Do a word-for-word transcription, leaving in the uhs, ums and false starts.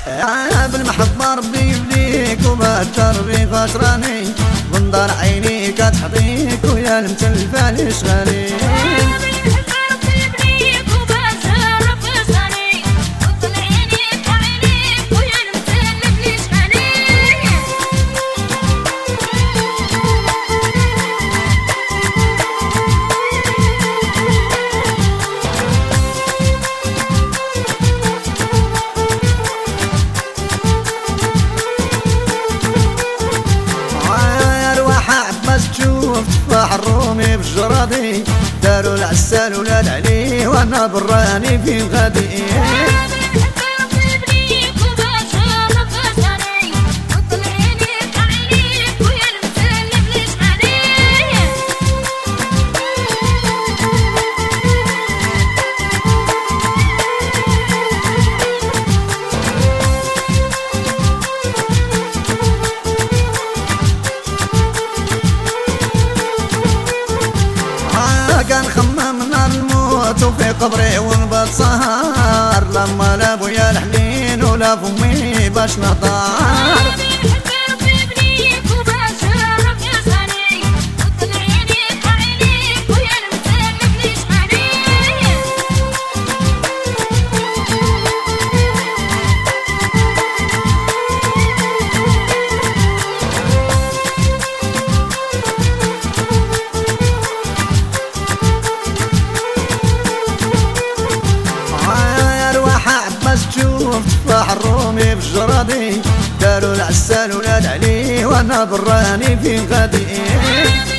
بالمحبة ربي يبليك وبالتربي خسراني بنظر عيني كتحضيك ويا المتلفة اللي شغالي. تفاح الرومي بالجرادي داروا العسال ولاد عليه وانا براني في غادي. كان خمم نار الموت وفي قبري ونبات سهر لما لا بويا الحنين ولا فمي باش نهضر. تفاح الرومي بالجرادي داروا العسال ولاد عليه وانا براني في غادي.